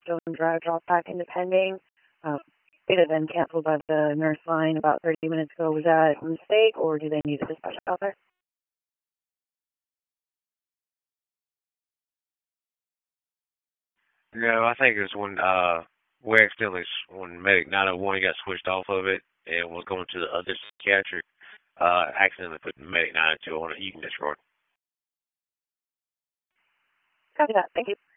Stone Drive drop back into pending. It had been canceled by the nurse line about 30 minutes ago. Was that a mistake, or do they need a dispatch out there? No, I think it was we accidentally when medic 901 got switched off of it and was going to the other psychiatric. Accidentally put medic 902 on it. You can disregard. Copy that. Thank you.